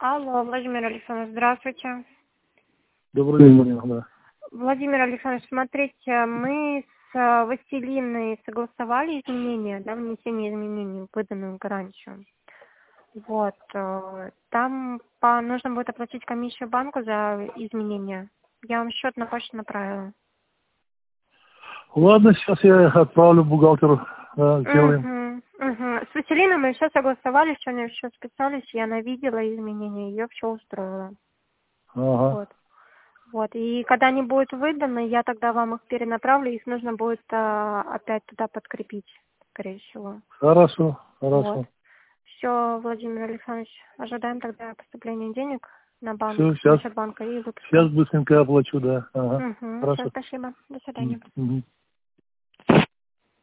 Алло, Владимир Александрович, здравствуйте. Добрый день, Марина, да. Владимир Александрович, смотрите, мы с Василиной согласовали изменения, да, внесение изменений в выданную гарантию. Вот, там нужно будет оплатить комиссию банку за изменения. Я вам счет на почту направила. Ладно, сейчас я отправлю бухгалтеру, сделаем. С Василиной мы все согласовали, сегодня все списались, и она видела изменения, ее все устроило. Ага. Вот, и когда они будут выданы, я тогда вам их перенаправлю, их нужно будет опять туда подкрепить, скорее всего. Хорошо. Вот. Все, Владимир Александрович, ожидаем тогда поступления денег на банк, Все, на счет банка и выпуска. сейчас быстренько оплачу, да. Ага. Все, Хорошо. спасибо. До свидания.